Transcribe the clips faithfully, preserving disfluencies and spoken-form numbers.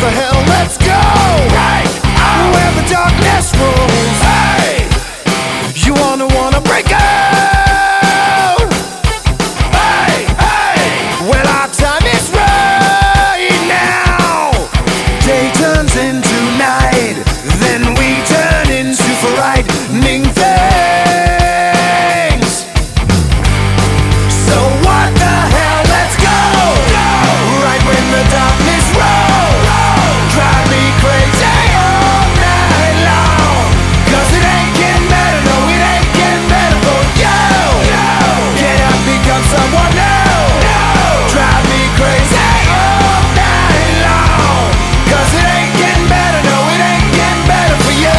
the hell, let's go! Break out! Where the darkness rules. Hey! You wanna, wanna break out! Hey! Hey! Well, our time is right now. Day turns into night, then we turn into frightening things. So what the hell, let's go! Right when the darkness rolls, drive me crazy all night long. Cause it ain't getting better, no, it ain't getting better for you. Get up, become someone new. Drive me crazy all night long. Cause it ain't getting better, no, it ain't getting better for you.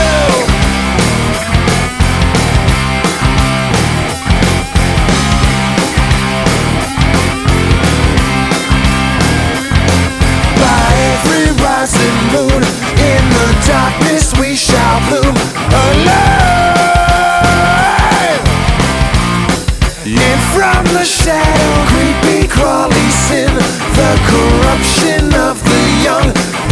By every rising moon, in the darkness we shall bloom alive. And from the shadow, creepy, crawly sin, the corruption of the young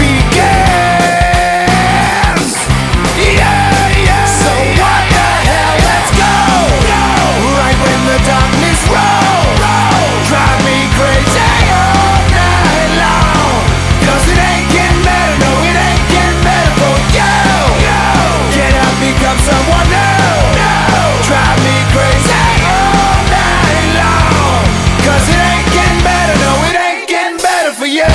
begins. Yeah, yeah. So what the hell, let's go! Right when the darkness rolls, drive me crazy all night long. Cause it ain't getting better, no, it ain't getting better for you. Get up, become someone new. Drive me crazy all night long. Cause it ain't getting better, no, it ain't getting better for you.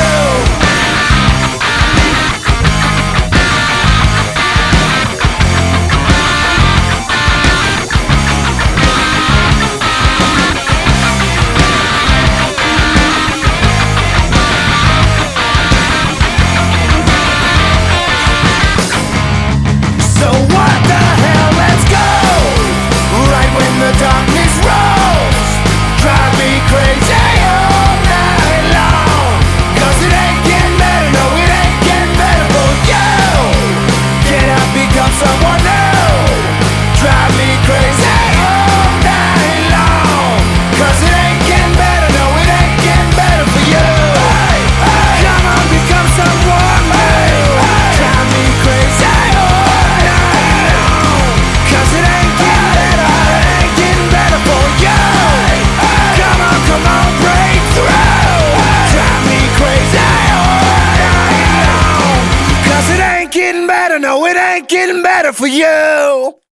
So what the hell, let's go! Right when the darkness rolls, drive me crazy all night long. Cause it ain't getting better, no, it ain't getting better for you. Get up, become someone new. Drive me crazy all night long. Cause it ain't getting better, no, it ain't getting better for you. Come on, become someone new. Drive me crazy all night long. Cause it ain't getting better, it ain't getting better for you. Come on, come on, break through. Drive me crazy all night long. Cause it ain't getting better, no, it ain't getting better for you.